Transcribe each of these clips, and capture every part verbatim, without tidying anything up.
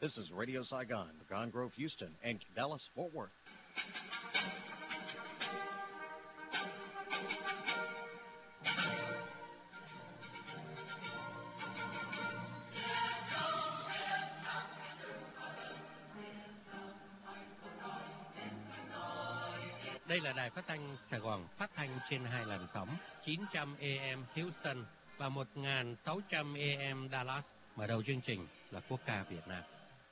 This is Radio Saigon, Pecan Grove, Houston, and Dallas, Fort Worth. Đây là đài phát thanh Sài Gòn, phát thanh trên hai làn sóng chín trăm A M Houston và một nghìn sáu trăm A M Dallas. Mở đầu chương trình là quốc ca Việt Nam.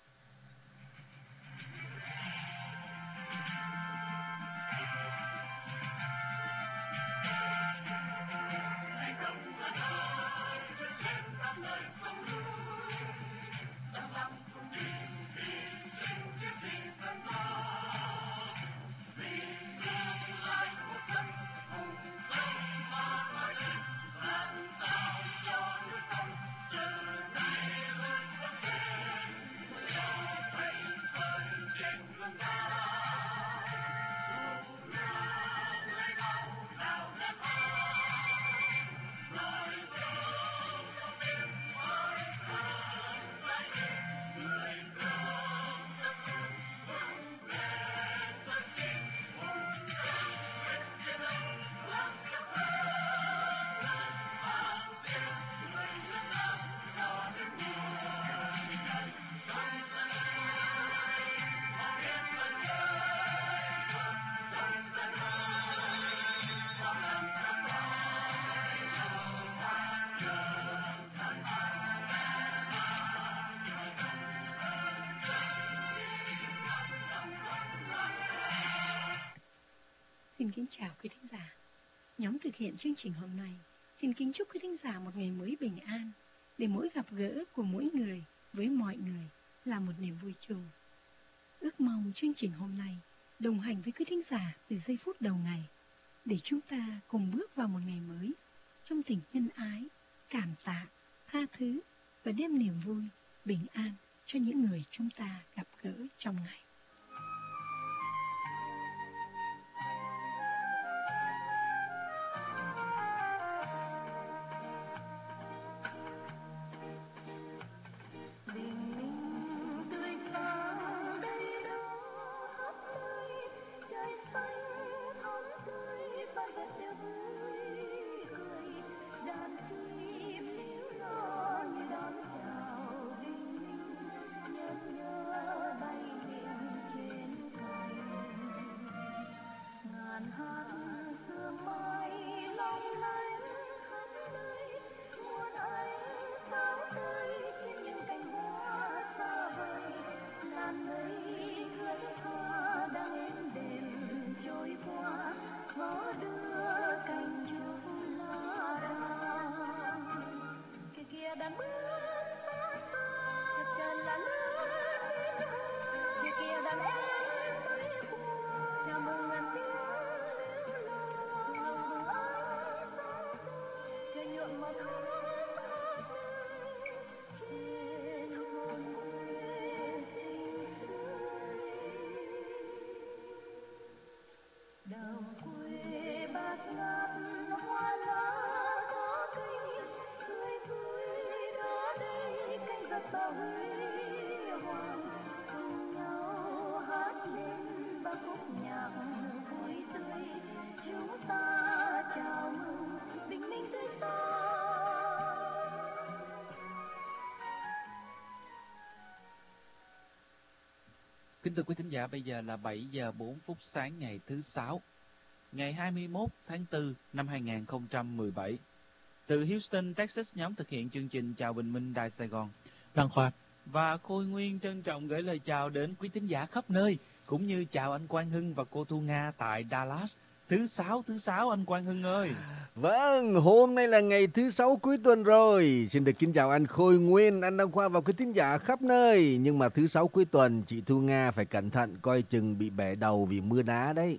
Xin kính chào quý thính giả. Nhóm thực hiện chương trình hôm nay xin kính chúc quý thính giả một ngày mới bình an, để mỗi gặp gỡ của mỗi người với mọi người là một niềm vui chung. Ước mong chương trình hôm nay đồng hành với quý thính giả từ giây phút đầu ngày, để chúng ta cùng bước vào một ngày mới trong tình nhân ái, cảm tạ, tha thứ và đem niềm vui, bình an cho những người chúng ta gặp gỡ trong ngày. Kính thưa quý thính giả, bây giờ là bảy giờ bốn phút sáng ngày thứ Sáu, ngày hai mươi mốt tháng tư năm hai nghìn không trăm mười bảy. Từ Houston, Texas, nhóm thực hiện chương trình Chào Bình Minh Đài Sài Gòn, Đăng Khoa và Khôi Nguyên trân trọng gửi lời chào đến quý thính giả khắp nơi, cũng như chào anh Quang Hưng và cô Thu Nga tại Dallas. Thứ Sáu, thứ Sáu anh Quang Hưng ơi. Vâng, hôm nay là ngày thứ Sáu cuối tuần rồi. Xin được kính chào anh Khôi Nguyên, anh Đăng Khoa và quý thính giả khắp nơi. Nhưng mà thứ Sáu cuối tuần, chị Thu Nga phải cẩn thận, coi chừng bị bể đầu vì mưa đá đấy.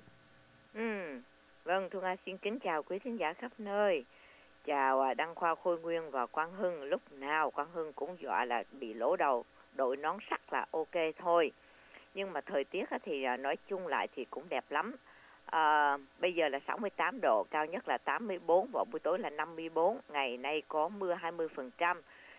Ừ, vâng, Thu Nga xin kính chào quý thính giả khắp nơi. Chào Đăng Khoa, Khôi Nguyên và Quang Hưng. Lúc nào Quang Hưng cũng dọa là bị lỗ đầu, đội nón sắt là ok thôi. Nhưng mà thời tiết thì nói chung lại thì cũng đẹp lắm. À, bây giờ là sáu mươi tám độ, cao nhất là tám mươi bốn, vào buổi tối là năm mươi bốn. Ngày nay có mưa hai mươi phần trăm.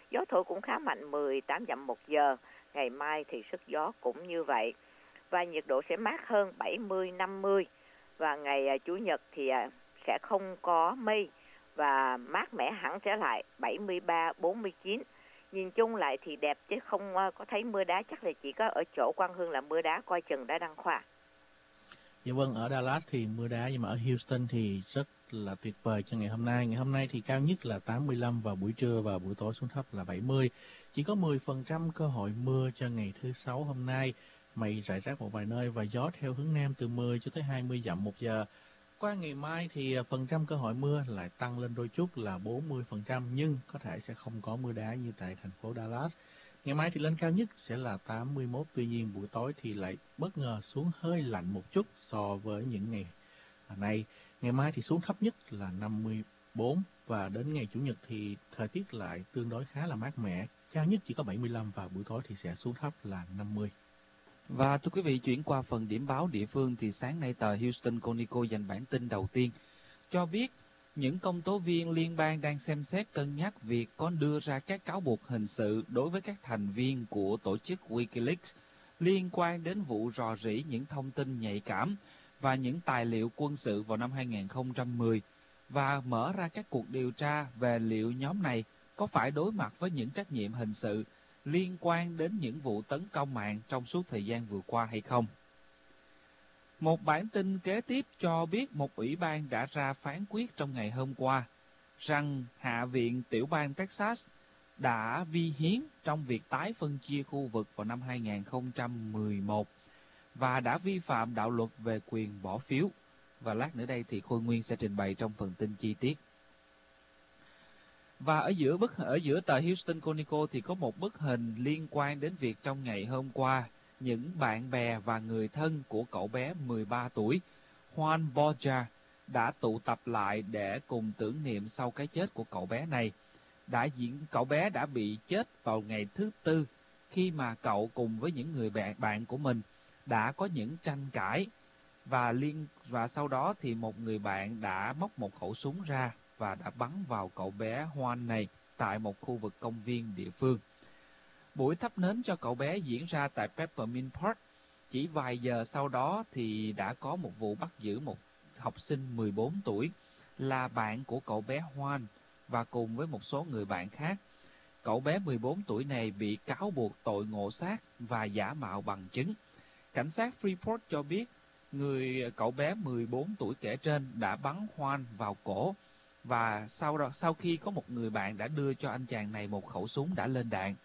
Gió thổi cũng khá mạnh, mười tám dặm một giờ. Ngày mai thì sức gió cũng như vậy. Và nhiệt độ sẽ mát hơn, bảy mươi, năm mươi. Và ngày à, Chủ nhật thì à, sẽ không có mây và mát mẻ hẳn trở lại, bảy mươi ba, bốn mươi chín. Nhìn chung lại thì đẹp chứ không à, có thấy mưa đá, chắc là chỉ có ở chỗ Quang Hưng là mưa đá coi chừng đã Đăng Khoa. Dạ vâng, ở Dallas thì mưa đá, nhưng mà ở Houston thì rất là tuyệt vời cho ngày hôm nay. Ngày hôm nay thì cao nhất là tám mươi lăm vào buổi trưa và buổi tối xuống thấp là bảy mươi. Chỉ có mười phần trăm cơ hội mưa cho ngày thứ Sáu hôm nay. Mây rải rác một vài nơi và gió theo hướng Nam từ mười cho tới hai mươi dặm một giờ. Qua ngày mai thì phần trăm cơ hội mưa lại tăng lên đôi chút là bốn mươi phần trăm, nhưng có thể sẽ không có mưa đá như tại thành phố Dallas. Ngày mai thì lên cao nhất sẽ là tám mươi mốt, tuy nhiên buổi tối thì lại bất ngờ xuống hơi lạnh một chút so với những ngày nay. Ngày mai thì xuống thấp nhất là năm mươi bốn và đến ngày Chủ nhật thì thời tiết lại tương đối khá là mát mẻ. Cao nhất chỉ có bảy mươi lăm và buổi tối thì sẽ xuống thấp là năm mươi. Và thưa quý vị, chuyển qua phần điểm báo địa phương thì sáng nay tờ Houston Chronicle dành bản tin đầu tiên cho biết những công tố viên liên bang đang xem xét cân nhắc việc có đưa ra các cáo buộc hình sự đối với các thành viên của tổ chức Wikileaks liên quan đến vụ rò rỉ những thông tin nhạy cảm và những tài liệu quân sự vào năm hai nghìn không trăm mười và mở ra các cuộc điều tra về liệu nhóm này có phải đối mặt với những trách nhiệm hình sự liên quan đến những vụ tấn công mạng trong suốt thời gian vừa qua hay không. Một bản tin kế tiếp cho biết một ủy ban đã ra phán quyết trong ngày hôm qua rằng Hạ viện tiểu bang Texas đã vi hiến trong việc tái phân chia khu vực vào năm hai nghìn không trăm mười một và đã vi phạm đạo luật về quyền bỏ phiếu. Và lát nữa đây thì Khôi Nguyên sẽ trình bày trong phần tin chi tiết. Và ở giữa bức ở giữa tờ Houston Chronicle thì có một bức hình liên quan đến việc trong ngày hôm qua những bạn bè và người thân của cậu bé mười ba tuổi Juan Borja đã tụ tập lại để cùng tưởng niệm sau cái chết của cậu bé này. Đã diễn cậu bé đã bị chết vào ngày thứ Tư khi mà cậu cùng với những người bạn bạn của mình đã có những tranh cãi và liên và sau đó thì một người bạn đã móc một khẩu súng ra và đã bắn vào cậu bé Juan này tại một khu vực công viên địa phương. Buổi thắp nến cho cậu bé diễn ra tại Peppermint Park. Chỉ vài giờ sau đó thì đã có một vụ bắt giữ một học sinh mười bốn tuổi là bạn của cậu bé Juan và cùng với một số người bạn khác. Cậu bé mười bốn tuổi này bị cáo buộc tội ngộ sát và giả mạo bằng chứng. Cảnh sát Freeport cho biết người cậu bé mười bốn tuổi kể trên đã bắn Juan vào cổ và sau đó sau khi có một người bạn đã đưa cho anh chàng này một khẩu súng đã lên đạn.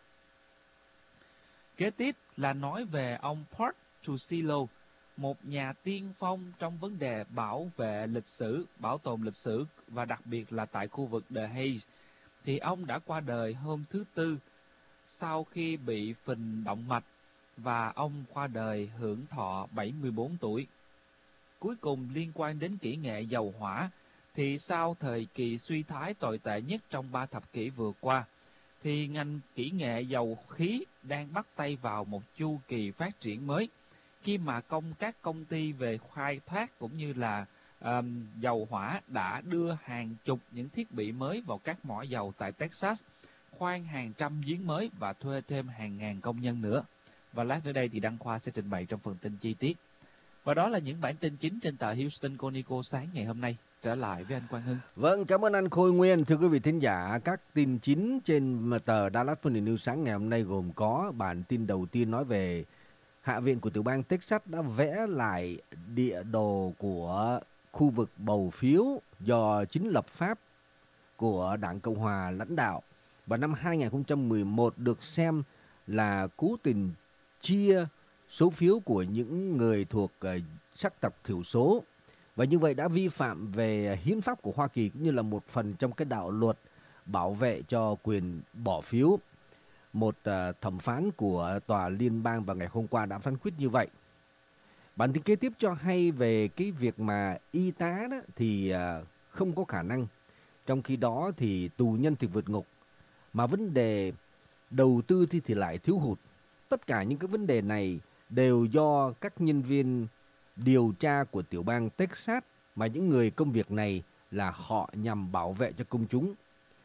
Kế tiếp là nói về ông Port Trujillo, một nhà tiên phong trong vấn đề bảo vệ lịch sử, bảo tồn lịch sử và đặc biệt là tại khu vực The Haze. Thì ông đã qua đời hôm thứ Tư sau khi bị phình động mạch và ông qua đời hưởng thọ bảy mươi bốn tuổi. Cuối cùng liên quan đến kỹ nghệ dầu hỏa, thì sau thời kỳ suy thoái tồi tệ nhất trong ba thập kỷ vừa qua, thì ngành kỹ nghệ dầu khí đang bắt tay vào một chu kỳ phát triển mới, khi mà công các công ty về khai thác cũng như là um, dầu hỏa đã đưa hàng chục những thiết bị mới vào các mỏ dầu tại Texas, khoan hàng trăm giếng mới và thuê thêm hàng ngàn công nhân nữa. Và lát nữa đây thì Đăng Khoa sẽ trình bày trong phần tin chi tiết. Và đó là những bản tin chính trên tờ Houston Chronicle sáng ngày hôm nay. Trở lại với anh Quang Hưng. Vâng, cảm ơn anh Khôi Nguyên. Thưa quý vị thính giả, các tin chính trên tờ Dallas Morning News sáng ngày hôm nay gồm có bản tin đầu tiên nói về Hạ viện của tiểu bang Texas đã vẽ lại địa đồ của khu vực bầu phiếu do chính lập pháp của Đảng Cộng Hòa lãnh đạo vào năm hai nghìn không trăm mười một được xem là cố tình chia số phiếu của những người thuộc sắc tộc thiểu số, và như vậy đã vi phạm về hiến pháp của Hoa Kỳ cũng như là một phần trong cái đạo luật bảo vệ cho quyền bỏ phiếu. Một uh, thẩm phán của tòa liên bang vào ngày hôm qua đã phán quyết như vậy. Bản tin kế tiếp cho hay về cái việc mà y tá đó thì uh, không có khả năng, trong khi đó thì tù nhân thì vượt ngục, mà vấn đề đầu tư thì, thì lại thiếu hụt. Tất cả những cái vấn đề này đều do các nhân viên điều tra của tiểu bang Texas, mà những người công việc này là họ nhằm bảo vệ cho công chúng.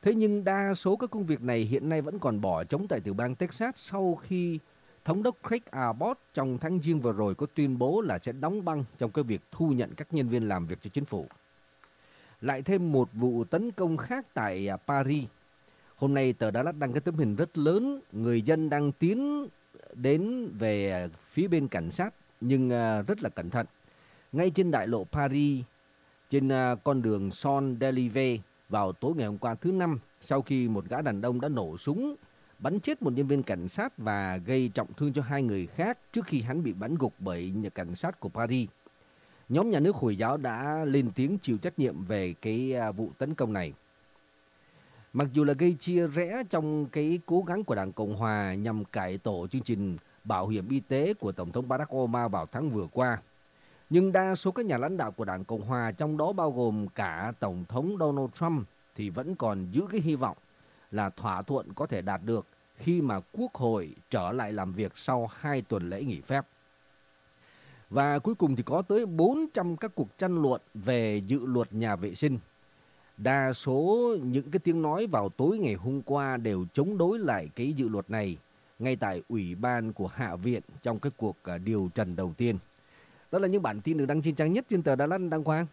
Thế nhưng đa số các công việc này hiện nay vẫn còn bỏ trống tại tiểu bang Texas sau khi Thống đốc Craig Abbott trong tháng Giêng vừa rồi có tuyên bố là sẽ đóng băng trong cái việc thu nhận các nhân viên làm việc cho chính phủ. Lại thêm một vụ tấn công khác tại Paris. Hôm nay tờ Dallas đăng cái tấm hình rất lớn, người dân đang tiến đến về phía bên cảnh sát nhưng rất là cẩn thận. Ngay trên đại lộ Paris, trên con đường Champs-Élysées vào tối ngày hôm qua thứ Năm, sau khi một gã đàn ông đã nổ súng, bắn chết một nhân viên cảnh sát và gây trọng thương cho hai người khác trước khi hắn bị bắn gục bởi nhà cảnh sát của Paris. Nhóm nhà nước Hồi giáo đã lên tiếng chịu trách nhiệm về cái vụ tấn công này. Mặc dù là gây chia rẽ trong cái cố gắng của Đảng Cộng Hòa nhằm cải tổ chương trình bảo hiểm y tế của Tổng thống Barack Obama vào tháng vừa qua, nhưng đa số các nhà lãnh đạo của Đảng Cộng Hòa, trong đó bao gồm cả Tổng thống Donald Trump, thì vẫn còn giữ cái hy vọng là thỏa thuận có thể đạt được khi mà Quốc hội trở lại làm việc sau hai tuần lễ nghỉ phép. Và cuối cùng thì có tới bốn trăm các cuộc tranh luận về dự luật nhà vệ sinh. Đa số những cái tiếng nói vào tối ngày hôm qua đều chống đối lại cái dự luật này ngay tại Ủy ban của Hạ viện trong cái cuộc điều trần đầu tiên. Đó là những bản tin được đăng trên trang nhất trên tờ Đà Lạt Đăng Quang.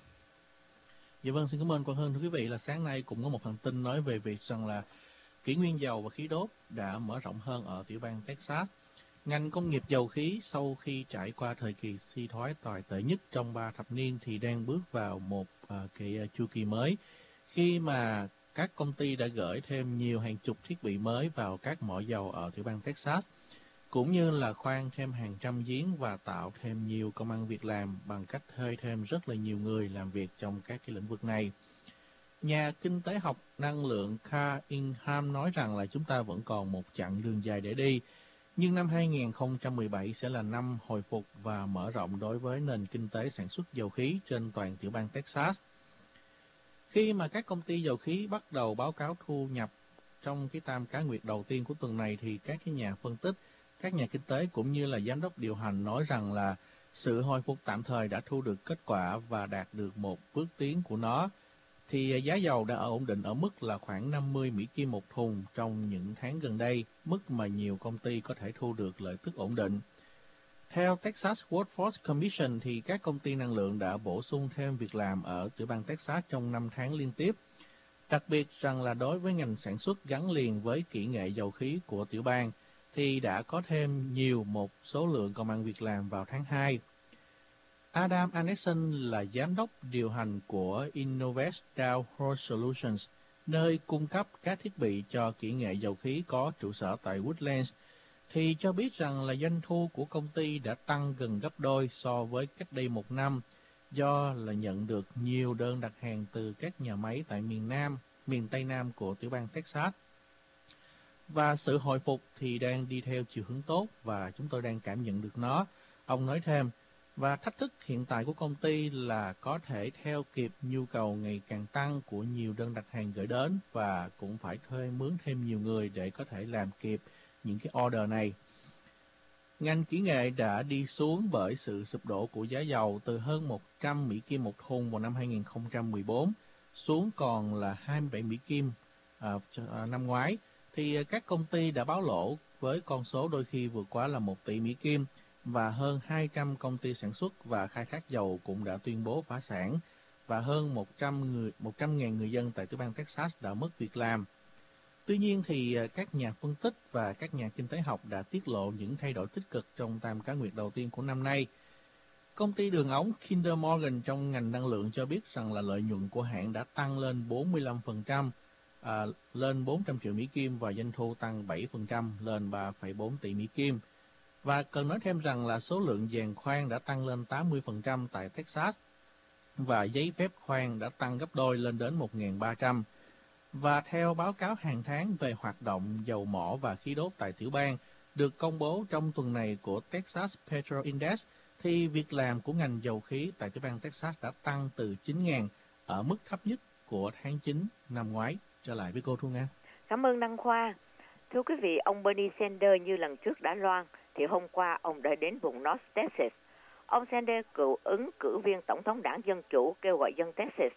Dạ vâng, xin cảm ơn Quang Hưng. Thưa quý vị, là sáng nay cũng có một phần tin nói về việc rằng là kỷ nguyên dầu và khí đốt đã mở rộng hơn ở tiểu bang Texas. Ngành công nghiệp dầu khí sau khi trải qua thời kỳ suy thoái tồi tệ nhất trong ba thập niên thì đang bước vào một uh, cái uh, chu kỳ mới, khi mà các công ty đã gửi thêm nhiều hàng chục thiết bị mới vào các mỏ dầu ở tiểu bang Texas, cũng như là khoan thêm hàng trăm giếng và tạo thêm nhiều công ăn việc làm bằng cách thuê thêm rất là nhiều người làm việc trong các cái lĩnh vực này. Nhà kinh tế học năng lượng Carl Ingham nói rằng là chúng ta vẫn còn một chặng đường dài để đi, nhưng năm hai nghìn không trăm mười bảy sẽ là năm hồi phục và mở rộng đối với nền kinh tế sản xuất dầu khí trên toàn tiểu bang Texas. Khi mà các công ty dầu khí bắt đầu báo cáo thu nhập trong cái tam cá nguyệt đầu tiên của tuần này, thì các cái nhà phân tích, các nhà kinh tế cũng như là giám đốc điều hành nói rằng là sự hồi phục tạm thời đã thu được kết quả và đạt được một bước tiến của nó, thì giá dầu đã ổn định ở mức là khoảng năm mươi Mỹ Kim một thùng trong những tháng gần đây, mức mà nhiều công ty có thể thu được lợi tức ổn định. Theo Texas Workforce Commission thì các công ty năng lượng đã bổ sung thêm việc làm ở tiểu bang Texas trong năm tháng liên tiếp. Đặc biệt rằng là đối với ngành sản xuất gắn liền với kỹ nghệ dầu khí của tiểu bang thì đã có thêm nhiều một số lượng công ăn việc làm vào tháng hai. Adam Anderson là giám đốc điều hành của Innovate Dow Horse Solutions, nơi cung cấp các thiết bị cho kỹ nghệ dầu khí có trụ sở tại Woodlands, thì cho biết rằng là doanh thu của công ty đã tăng gần gấp đôi so với cách đây một năm, do là nhận được nhiều đơn đặt hàng từ các nhà máy tại miền Nam, miền Tây Nam của tiểu bang Texas. Và sự hồi phục thì đang đi theo chiều hướng tốt và chúng tôi đang cảm nhận được nó. Ông nói thêm, và thách thức hiện tại của công ty là có thể theo kịp nhu cầu ngày càng tăng của nhiều đơn đặt hàng gửi đến và cũng phải thuê mướn thêm nhiều người để có thể làm kịp những cái order này. Ngành kỹ nghệ đã đi xuống bởi sự sụp đổ của giá dầu từ hơn một trăm Mỹ Kim một thùng vào năm hai nghìn không trăm mười bốn xuống còn là hai mươi bảy Mỹ Kim à, năm ngoái. Thì các công ty đã báo lỗ với con số đôi khi vượt quá là một tỷ Mỹ Kim, và hơn hai trăm công ty sản xuất và khai thác dầu cũng đã tuyên bố phá sản, và hơn một trăm người, một trăm nghìn người dân tại tiểu bang Texas đã mất việc làm. Tuy nhiên thì các nhà phân tích và các nhà kinh tế học đã tiết lộ những thay đổi tích cực trong tam cá nguyệt đầu tiên của năm nay. Công ty đường ống Kinder Morgan trong ngành năng lượng cho biết rằng là lợi nhuận của hãng đã tăng lên bốn mươi lăm phần trăm, à, lên bốn trăm triệu Mỹ Kim, và doanh thu tăng bảy phần trăm lên ba phẩy bốn tỷ Mỹ Kim. Và cần nói thêm rằng là số lượng giàn khoan đã tăng lên tám mươi phần trăm tại Texas, và giấy phép khoan đã tăng gấp đôi lên đến một nghìn ba trăm. Và theo báo cáo hàng tháng về hoạt động dầu mỏ và khí đốt tại tiểu bang được công bố trong tuần này của Texas Petro Index, thì việc làm của ngành dầu khí tại tiểu bang Texas đã tăng từ chín nghìn ở mức thấp nhất của tháng chín năm ngoái. Trở lại với cô Thu Nga. Cảm ơn Đăng Khoa. Thưa quý vị, ông Bernie Sanders như lần trước đã loan, thì hôm qua ông đã đến vùng North Texas. Ông Sanders, cựu ứng cử viên tổng thống đảng Dân Chủ, kêu gọi dân Texas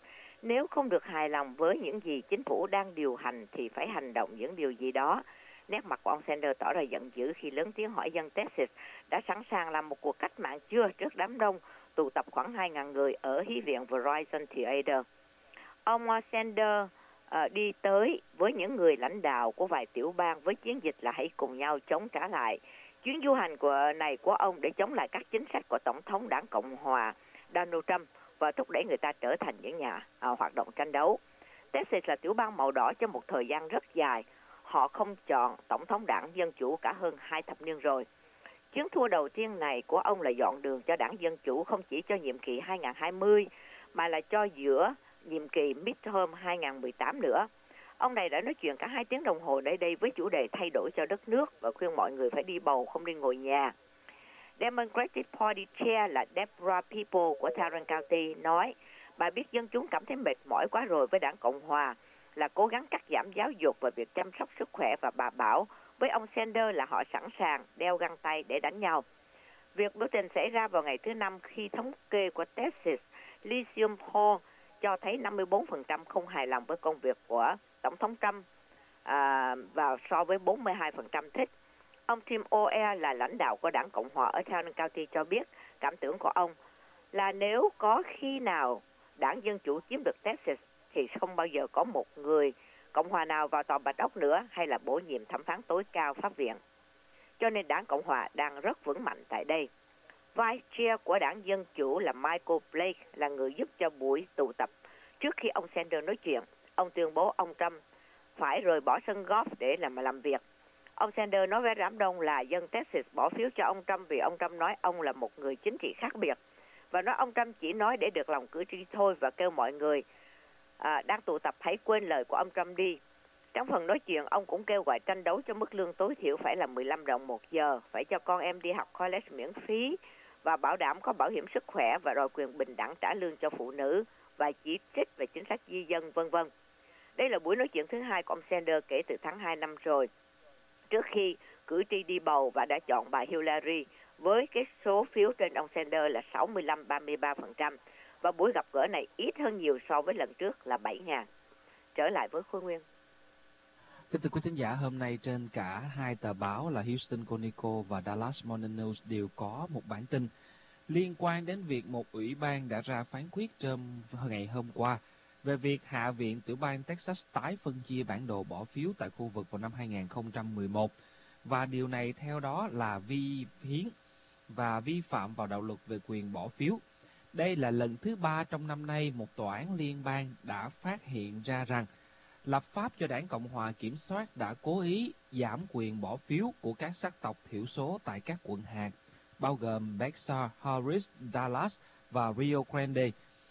Nếu không được hài lòng với những gì chính phủ đang điều hành thì phải hành động những điều gì đó. Nét mặt của ông Sanders tỏ ra giận dữ khi lớn tiếng hỏi dân Texas đã sẵn sàng làm một cuộc cách mạng chưa trước đám đông tụ tập khoảng hai nghìn người ở Hí viện Verizon Theater. Ông Sanders uh, đi tới với những người lãnh đạo của vài tiểu bang với chiến dịch là hãy cùng nhau chống trả lại. Chuyến du hành của này của ông để chống lại các chính sách của Tổng thống Đảng Cộng Hòa Donald Trump và thúc đẩy người ta trở thành những nhà uh, hoạt động tranh đấu. Texas là tiểu bang màu đỏ trong một thời gian rất dài. Họ không chọn Tổng thống Đảng Dân Chủ cả hơn hai thập niên rồi. Chiến thua đầu tiên này của ông là dọn đường cho Đảng Dân Chủ không chỉ cho nhiệm kỳ hai nghìn không trăm hai mươi mà là cho giữa nhiệm kỳ midterm hai nghìn không trăm mười tám nữa. Ông này đã nói chuyện cả hai tiếng đồng hồ nơi đây với chủ đề thay đổi cho đất nước và khuyên mọi người phải đi bầu, không đi ngồi nhà. Democratic Party Chair là Deborah People của Tarrant County nói, bà biết dân chúng cảm thấy mệt mỏi quá rồi với Đảng Cộng Hòa là cố gắng cắt giảm giáo dục và việc chăm sóc sức khỏe, và bà bảo với ông Sanders là họ sẵn sàng đeo găng tay để đánh nhau. Việc biểu tình xảy ra vào ngày thứ Năm khi thống kê của Texas Lyceum Hall cho thấy năm mươi tư phần trăm không hài lòng với công việc của Tổng thống Trump à, và so với bốn mươi hai phần trăm thích. Ông Tim O'Ear là lãnh đạo của Đảng Cộng Hòa ở Tarrant County cho biết cảm tưởng của ông là nếu có khi nào Đảng Dân Chủ chiếm được Texas thì không bao giờ có một người Cộng Hòa nào vào tòa Bạch Ốc nữa hay là bổ nhiệm thẩm phán tối cao pháp viện. Cho nên Đảng Cộng Hòa đang rất vững mạnh tại đây. Vice Chair của Đảng Dân Chủ là Michael Blake là người giúp cho buổi tụ tập. Trước khi ông Sanders nói chuyện, ông tuyên bố ông Trump phải rời bỏ sân golf để làm làm việc. Ông Sanders nói với đám đông là dân Texas bỏ phiếu cho ông Trump vì ông Trump nói ông là một người chính trị khác biệt, và nói ông Trump chỉ nói để được lòng cử tri thôi, và kêu mọi người à, đang tụ tập hãy quên lời của ông Trump đi. Trong phần nói chuyện, ông cũng kêu gọi tranh đấu cho mức lương tối thiểu phải là mười lăm đồng một giờ, phải cho con em đi học college miễn phí và bảo đảm có bảo hiểm sức khỏe và đòi quyền bình đẳng trả lương cho phụ nữ và chỉ trích về chính sách di dân, vân vân. Đây là buổi nói chuyện thứ hai của ông Sanders kể từ tháng hai năm rồi, trước khi cử tri đi bầu và đã chọn bà Hillary với cái số phiếu trên ông Sanders là sáu mươi lăm ba mươi ba phần trăm, và buổi gặp gỡ này ít hơn nhiều so với lần trước là bảy nghìn. Trở lại với Khôi Nguyên. Kính thưa quý thính giả, hôm nay trên cả hai tờ báo là Houston Chronicle và Dallas Morning News đều có một bản tin liên quan đến việc một ủy ban đã ra phán quyết trong ngày hôm qua về việc Hạ viện tiểu bang Texas tái phân chia bản đồ bỏ phiếu tại khu vực vào năm hai nghìn không trăm mười một, và điều này theo đó là vi hiến và vi phạm vào đạo luật về quyền bỏ phiếu. Đây là lần thứ ba trong năm nay một tòa án liên bang đã phát hiện ra rằng lập pháp cho Đảng Cộng Hòa kiểm soát đã cố ý giảm quyền bỏ phiếu của các sắc tộc thiểu số tại các quận hạt, bao gồm Bexar, Harris, Dallas và Rio Grande.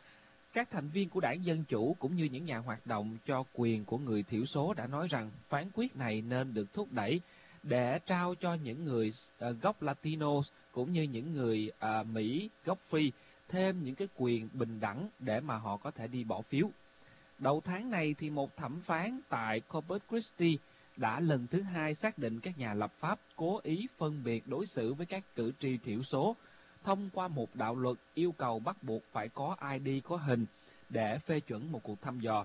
Các thành viên của Đảng Dân Chủ cũng như những nhà hoạt động cho quyền của người thiểu số đã nói rằng phán quyết này nên được thúc đẩy để trao cho những người uh, gốc Latinos cũng như những người uh, Mỹ gốc Phi thêm những cái quyền bình đẳng để mà họ có thể đi bỏ phiếu. Đầu tháng này thì một thẩm phán tại Corpus Christi đã lần thứ hai xác định các nhà lập pháp cố ý phân biệt đối xử với các cử tri thiểu số thông qua một đạo luật yêu cầu bắt buộc phải có i đê có hình để phê chuẩn một cuộc thăm dò.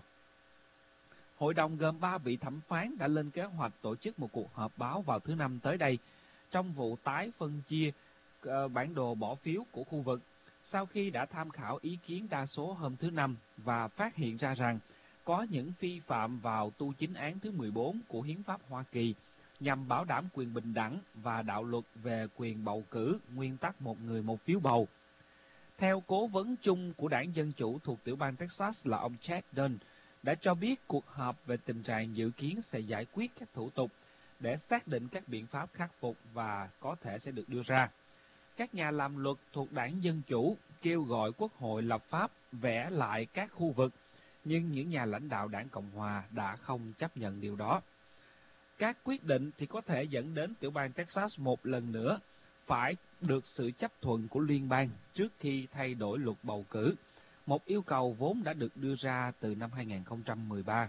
Hội đồng gồm ba vị thẩm phán đã lên kế hoạch tổ chức một cuộc họp báo vào thứ Năm tới đây trong vụ tái phân chia uh, bản đồ bỏ phiếu của khu vực, sau khi đã tham khảo ý kiến đa số hôm thứ Năm và phát hiện ra rằng có những vi phạm vào tu chính án thứ mười bốn của Hiến pháp Hoa Kỳ nhằm bảo đảm quyền bình đẳng và đạo luật về quyền bầu cử, nguyên tắc một người một phiếu bầu. Theo cố vấn chung của Đảng Dân Chủ thuộc tiểu bang Texas là ông Chad Dunn, đã cho biết cuộc họp về tình trạng dự kiến sẽ giải quyết các thủ tục để xác định các biện pháp khắc phục và có thể sẽ được đưa ra. Các nhà làm luật thuộc Đảng Dân Chủ kêu gọi Quốc hội lập pháp vẽ lại các khu vực, nhưng những nhà lãnh đạo Đảng Cộng Hòa đã không chấp nhận điều đó. Các quyết định thì có thể dẫn đến tiểu bang Texas một lần nữa phải được sự chấp thuận của liên bang trước khi thay đổi luật bầu cử, một yêu cầu vốn đã được đưa ra từ năm hai nghìn không trăm mười ba.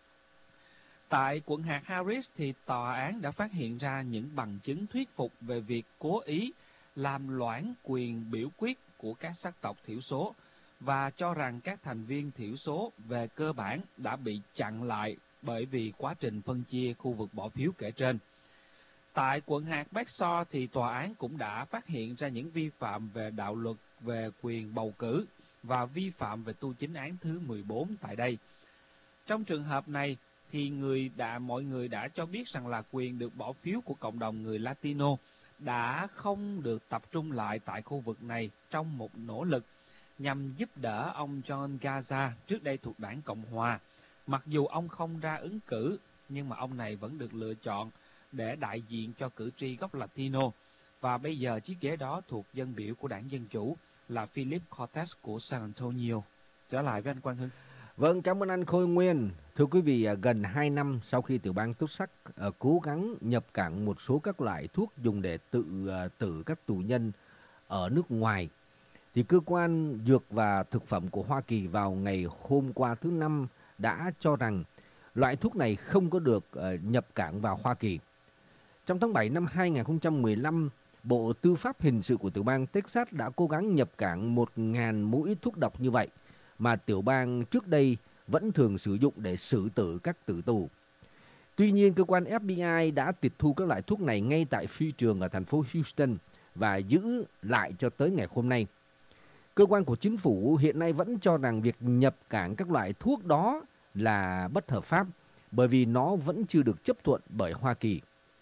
Tại quận hạt Harris thì tòa án đã phát hiện ra những bằng chứng thuyết phục về việc cố ý làm loãng quyền biểu quyết của các sắc tộc thiểu số và cho rằng các thành viên thiểu số về cơ bản đã bị chặn lại bởi vì quá trình phân chia khu vực bỏ phiếu kể trên. Tại quận hạt Bedford thì tòa án cũng đã phát hiện ra những vi phạm về đạo luật về quyền bầu cử và vi phạm về tu chính án thứ mười bốn tại đây. Trong trường hợp này thì người đã mọi người đã cho biết rằng là quyền được bỏ phiếu của cộng đồng người Latino đã không được tập trung lại tại khu vực này trong một nỗ lực nhằm giúp đỡ ông John Gaza, trước đây thuộc đảng Cộng Hòa. Mặc dù ông không ra ứng cử, nhưng mà ông này vẫn được lựa chọn để đại diện cho cử tri gốc Latino. Và bây giờ chiếc ghế đó thuộc dân biểu của đảng Dân Chủ là Philip Cortez của San Antonio. Trở lại với anh Quang Hưng. Vâng, cảm ơn anh Khôi Nguyên. Thưa quý vị, gần hai năm sau khi tiểu bang Texas uh, cố gắng nhập cảng một số các loại thuốc dùng để tự uh, tử các tù nhân ở nước ngoài, thì cơ quan dược và thực phẩm của Hoa Kỳ vào ngày hôm qua thứ Năm đã cho rằng loại thuốc này không có được uh, nhập cảng vào Hoa Kỳ. Trong tháng bảy năm hai nghìn không trăm mười lăm, Bộ Tư pháp Hình sự của tiểu bang Texas đã cố gắng nhập cảng một nghìn mũi thuốc độc như vậy mà tiểu bang trước đây vẫn thường sử dụng để xử tử các tử tù. Tuy nhiên, cơ quan F B I đã tịch thu các loại thuốc này ngay tại phi trường ở thành phố Houston và giữ lại cho tới ngày hôm nay. Cơ quan của chính phủ hiện nay vẫn cho rằng việc nhập cảng các loại thuốc đó là bất hợp pháp bởi vì nó vẫn chưa được chấp thuận bởi Hoa Kỳ.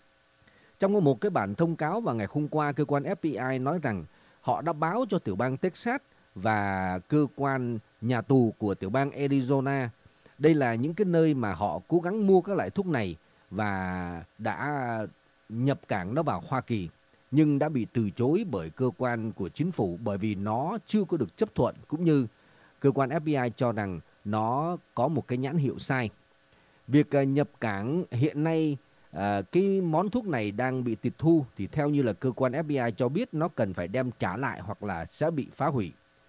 Trong một cái bản thông cáo vào ngày hôm qua, cơ quan F B I nói rằng họ đã báo cho tiểu bang Texas và cơ quan nhà tù của tiểu bang Arizona. Đây là những cái nơi mà họ cố gắng mua các loại thuốc này và đã nhập cảng nó vào Hoa Kỳ, nhưng đã bị từ chối bởi cơ quan của chính phủ bởi vì nó chưa có được chấp thuận, cũng như cơ quan F B I cho rằng nó có một cái nhãn hiệu sai. Việc nhập cảng hiện nay, à, cái món thuốc này đang bị tịch thu thì theo như là cơ quan F B I cho biết nó cần phải đem trả lại hoặc là sẽ bị phá hủy.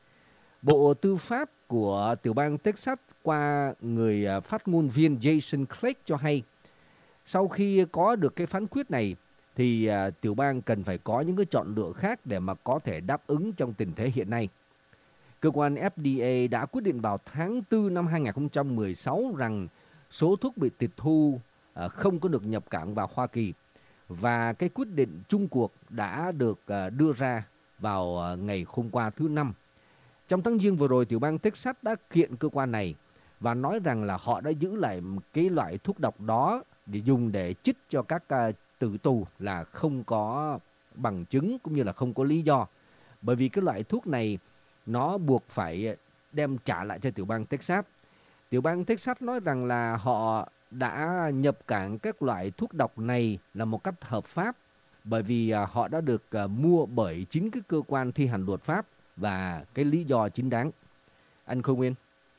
Bộ Tư pháp của tiểu bang Texas qua người phát ngôn viên Jason Clegg cho hay sau khi có được cái phán quyết này thì à, tiểu bang cần phải có những cái chọn lựa khác để mà có thể đáp ứng trong tình thế hiện nay. Cơ quan F D A đã quyết định vào tháng tư năm hai nghìn không trăm mười sáu rằng số thuốc bị tịch thu à, không có được nhập cảng vào Hoa Kỳ, và cái quyết định chung cuộc đã được à, đưa ra vào à, ngày hôm qua thứ Năm. Trong tháng Giêng vừa rồi, tiểu bang Texas đã kiện cơ quan này và nói rằng là họ đã giữ lại cái loại thuốc độc đó để dùng để chích cho các uh, tử tù là không có bằng chứng cũng như là không có lý do. Bởi vì cái loại thuốc này nó buộc phải đem trả lại cho tiểu bang Texas. Tiểu bang Texas nói rằng là họ đã nhập cảng các loại thuốc độc này là một cách hợp pháp bởi vì uh, họ đã được uh, mua bởi chính cái cơ quan thi hành luật pháp và cái lý do chính đáng. Anh Khôi Nguyên.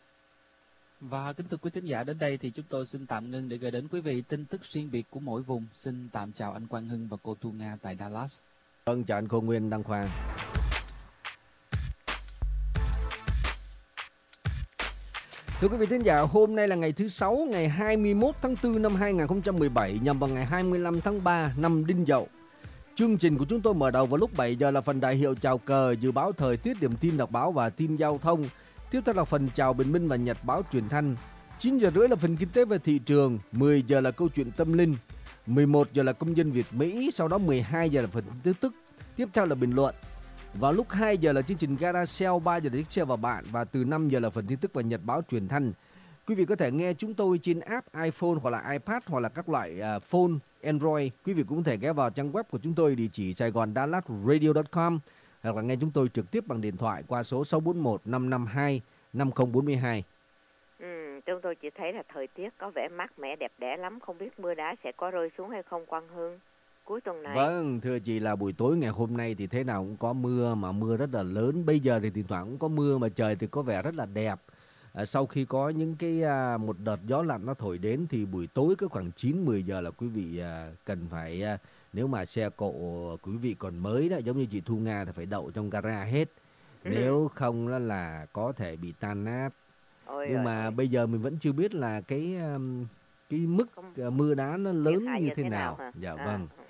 Và kính thưa quý thính giả, đến đây thì chúng tôi xin tạm ngưng để gửi đến quý vị tin tức riêng biệt của mỗi vùng. Xin tạm chào anh Quang Hưng và cô Thu Nga tại Dallas. Vâng, chào anh Khôi Nguyên, Đăng Khoa. Thưa quý vị thính giả, hôm nay là ngày thứ Sáu, ngày hai mươi mốt tháng tư năm hai nghìn không trăm mười bảy, nhằm vào ngày hai mươi lăm tháng ba năm Đinh Dậu. Chương trình của chúng tôi mở đầu vào lúc bảy giờ là phần đại hiệu chào cờ, dự báo thời tiết, điểm tin đọc báo và tin giao thông. Tiếp theo là phần chào bình minh và nhật báo truyền thanh. chín giờ rưỡi là phần kinh tế và thị trường, mười giờ là câu chuyện tâm linh, mười một giờ là công dân Việt Mỹ, sau đó mười hai giờ là phần tin tức, tiếp theo là bình luận. Vào lúc hai giờ là chương trình Gara Sale, ba giờ là chiếc xe và bạn, và từ năm giờ là phần tin tức và nhật báo truyền thanh. Quý vị có thể nghe chúng tôi trên app iPhone hoặc là iPad hoặc là các loại uh, phone Android. Quý vị cũng có thể ghé vào trang web của chúng tôi địa chỉ sài gòn dallas radio chấm com hoặc là nghe chúng tôi trực tiếp bằng điện thoại qua số sáu bốn một năm năm hai năm không bốn hai. Ừ, chúng tôi chỉ thấy là thời tiết có vẻ mát mẻ đẹp đẽ lắm, không biết mưa đá sẽ có rơi xuống hay không Quang Hưng cuối tuần này. Vâng, thưa chị, là buổi tối ngày hôm nay thì thế nào cũng có mưa, mà mưa rất là lớn. Bây giờ thì thỉnh thoảng cũng có mưa mà trời thì có vẻ rất là đẹp. À, sau khi có những cái à, một đợt gió lạnh nó thổi đến thì buổi tối cứ khoảng chín mười giờ là quý vị à, cần phải à, nếu mà xe cộ quý vị còn mới đó, giống như chị Thu Nga thì phải đậu trong gara hết. Ừ. Nếu không đó là có thể bị tan nát. Ôi Nhưng mà ơi. Bây giờ mình vẫn chưa biết là cái cái mức không... mưa đá nó lớn như thế, thế nào. nào dạ à. Vâng.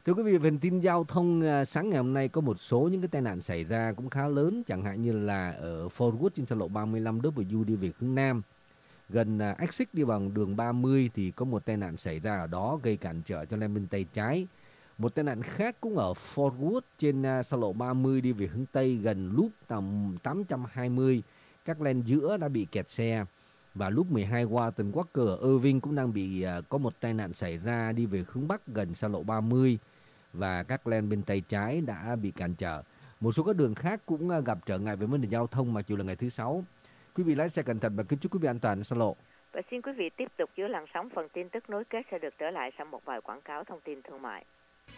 Thưa quý vị, về tin giao thông sáng ngày hôm nay có một số những cái tai nạn xảy ra cũng khá lớn, chẳng hạn như là ở Fort Worth trên xa lộ ba mươi lăm W đi về hướng Nam. Gần Essex đi bằng đường ba mươi thì có một tai nạn xảy ra ở đó gây cản trở cho lane bên tay trái. Một tai nạn khác cũng ở Fort Worth trên xa lộ ba mươi đi về hướng Tây gần loop tầm tám trăm hai mươi. Các lane giữa đã bị kẹt xe. Và loop mười hai Walton Walker ở Irving cũng đang bị có một tai nạn xảy ra đi về hướng Bắc gần xa lộ ba mươi. Và các lane bên tay trái đã bị cản trở. Một số các đường khác cũng gặp trở ngại về vấn đề giao thông mặc dù là ngày thứ Sáu. Quý vị lái xe cẩn thận và kính chúc quý vị an toàn xa lộ. Và xin quý vị tiếp tục giữ làn sóng, phần tin tức nối kết sẽ được trở lại sau một vài quảng cáo thông tin thương mại.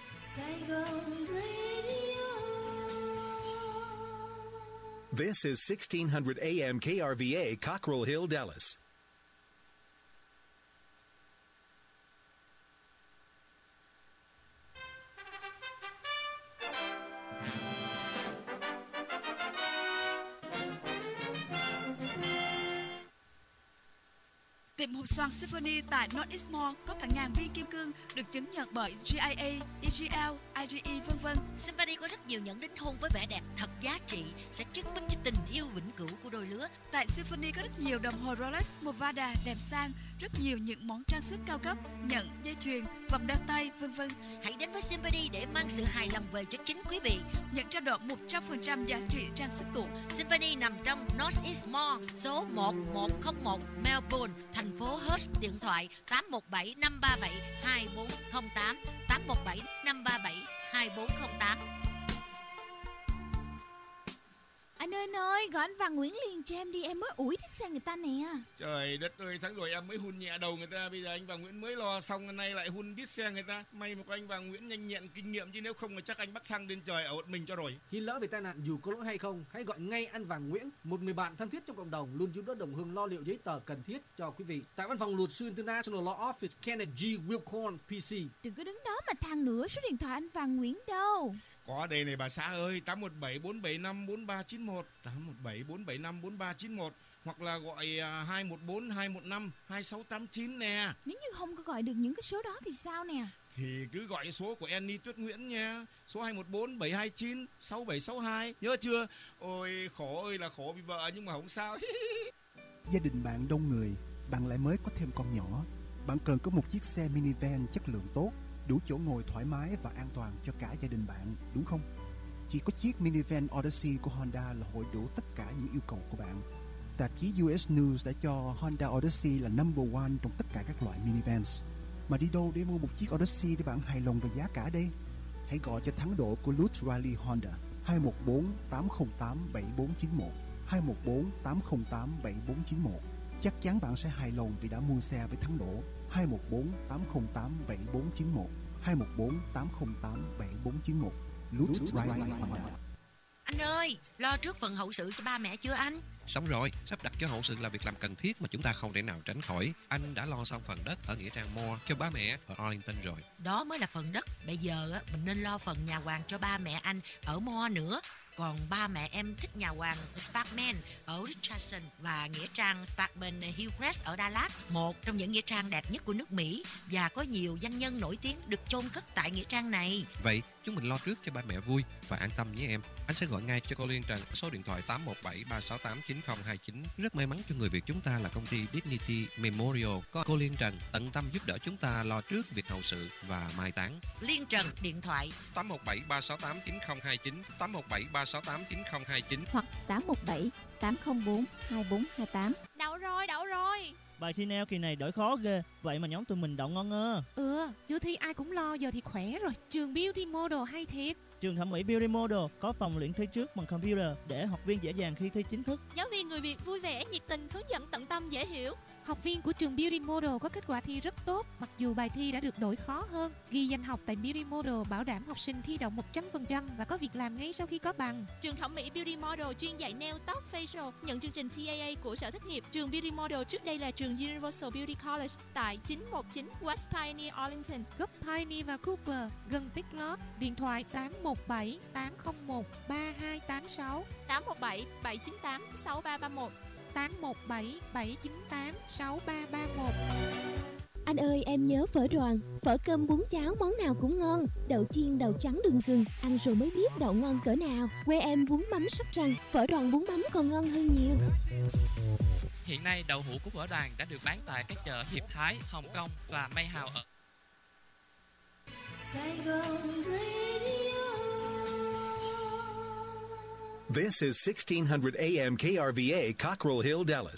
This is sixteen hundred A M K R V A, Cockrell Hill, Dallas. Tiệm hộp xoàn Symphony tại Northeast Mall có cả ngàn viên kim cương được chứng nhận bởi G I A, E G L, I G E vân vân. Symphony có rất nhiều nhẫn đính hôn với vẻ đẹp thật giá trị, sẽ chứng minh cho tình yêu vĩnh cửu của đôi lứa. Tại Symphony có rất nhiều đồng hồ Rolex, Movada đẹp sang, rất nhiều những món trang sức cao cấp, nhẫn, dây chuyền, vòng đeo tay vân vân. Hãy đến với Symphony để mang sự hài lòng về cho chính quý vị. Nhận trao đổi một trăm phần trăm giá trị trang sức cũ. Symphony nằm trong Northeast Mall, số một một không một Melbourne, thành phố Hurst. Điện thoại tám một bảy năm ba bảy hai bốn không tám, tám một bảy năm ba bảy hai bốn không tám. Anh ơi anh ơi, gọi anh Văn Nguyễn liền cho em đi, em mới ủi thích xe người ta nè. Trời đất ơi, tháng rồi em mới hun nhẹ đầu người ta, bây giờ anh Văn Nguyễn mới lo xong, nay lại hun đít xe người ta. May mà có anh Văn Nguyễn nhanh nhẹn kinh nghiệm, chứ nếu không là chắc anh bắt thăng lên trời ở một mình cho rồi. Khi lỡ về tai nạn dù có lỗi hay không, hãy gọi ngay anh Văn Nguyễn, một người bạn thân thiết trong cộng đồng, luôn giúp đỡ đồng hương lo liệu giấy tờ cần thiết cho quý vị. Tại văn phòng luật sư International Law Office, Kenneth G. Wilcorn, P C. Đừng có đứng đó mà than nữa, số điện thoại anh Văn Nguyễn đâu? Có đây này bà xã ơi, tám một bảy bốn bảy năm bốn ba chín một, tám một bảy bốn bảy năm bốn ba chín một, hoặc là gọi hai một bốn hai một năm hai sáu tám chín nè. Nếu như không có gọi được những cái số đó thì sao nè? Thì cứ gọi số của Annie Tuyết Nguyễn nha, số hai một bốn bảy hai chín sáu bảy sáu hai, nhớ chưa? Ôi khổ ơi là khổ vì vợ nhưng mà không sao. Gia đình bạn đông người, bạn lại mới có thêm con nhỏ. Bạn cần có một chiếc xe minivan chất lượng tốt, đủ chỗ ngồi thoải mái và an toàn cho cả gia đình bạn, đúng không? Chỉ có chiếc minivan Odyssey của Honda là hội đủ tất cả những yêu cầu của bạn. Tạp chí U S News đã cho Honda Odyssey là number one trong tất cả các loại minivans. Mà đi đâu để mua một chiếc Odyssey để bạn hài lòng về giá cả đây? Hãy gọi cho thắng độ của Lutz Riley Honda hai một bốn tám không tám bảy bốn chín một, hai một bốn tám không tám bảy bốn chín một. Chắc chắn bạn sẽ hài lòng vì đã mua xe với thắng độ. Hai một bốn tám không tám bảy bốn chín một, hai một bốn tám không tám bảy bốn chín một. Lutz Riley Honda. Anh ơi, lo trước phần hậu sự cho ba mẹ chưa anh? Xong rồi, sắp đặt cho hậu sự là việc làm cần thiết mà chúng ta không thể nào tránh khỏi. Anh đã lo xong phần đất ở nghĩa trang Moore cho ba mẹ ở Arlington rồi. Đó mới là phần đất. Bây giờ á, mình nên lo phần nhà hoàng cho ba mẹ anh ở Moore nữa. Còn ba mẹ em thích nhà hoàng Sparkman ở Richardson và nghĩa trang Sparkman Hillcrest ở Dallas, một trong những nghĩa trang đẹp nhất của nước Mỹ và có nhiều danh nhân nổi tiếng được chôn cất tại nghĩa trang này. Vậy chúng mình lo trước cho ba mẹ vui và an tâm nhé em. Anh sẽ gọi ngay cho cô Liên Trần số điện thoại tám một bảy ba sáu tám chín không hai chín. Rất may mắn cho người Việt chúng ta là công ty Dignity Memorial có cô Liên Trần tận tâm giúp đỡ chúng ta lo trước việc hậu sự và mai táng. Liên Trần điện thoại tám một bảy ba sáu tám chín không hai chín, tám một bảy ba sáu tám chín không hai chín hoặc tám một bảy tám không bốn hai bốn hai tám. Đậu rồi, đậu rồi. Bài thi neo kỳ này đổi khó ghê. Vậy mà nhóm tụi mình đậu ngon ngơ. Ừ, chưa thi ai cũng lo, giờ thì khỏe rồi. Trường Beauty Model hay thiệt. Trường thẩm mỹ Beauty Model có phòng luyện thi trước bằng computer để học viên dễ dàng khi thi chính thức. Giáo viên người Việt vui vẻ, nhiệt tình, hướng dẫn tận tâm, dễ hiểu. Học viên của trường Beauty Model có kết quả thi rất tốt, mặc dù bài thi đã được đổi khó hơn. Ghi danh học tại Beauty Model bảo đảm học sinh thi đậu một trăm phần trăm và có việc làm ngay sau khi có bằng. Trường thẩm mỹ Beauty Model chuyên dạy nail, tóc, facial, nhận chương trình T A A của Sở Thất nghiệp. Trường Beauty Model trước đây là trường Universal Beauty College tại chín một chín West Pioneer, Arlington, góc Pioneer và Cooper, gần Big Lots. Điện thoại tám một bảy tám không một ba hai tám sáu, tám một bảy bảy chín tám sáu ba ba một, tám một bảy bảy chín tám sáu ba ba một. Anh ơi, em nhớ phở Đoàn. Phở cơm bún cháo món nào cũng ngon. Đậu chiên đậu trắng đừng gừng, ăn rồi mới biết đậu ngon cỡ nào. Quê em bún mắm Sóc Trăng, phở Đoàn bún mắm còn ngon hơn nhiều. Hiện nay đậu hũ của phở Đoàn đã được bán tại các chợ Hiệp Thái, Hồng Kông và May Hào ở This is sixteen hundred A M K R V A, Cockrell Hill, Dallas.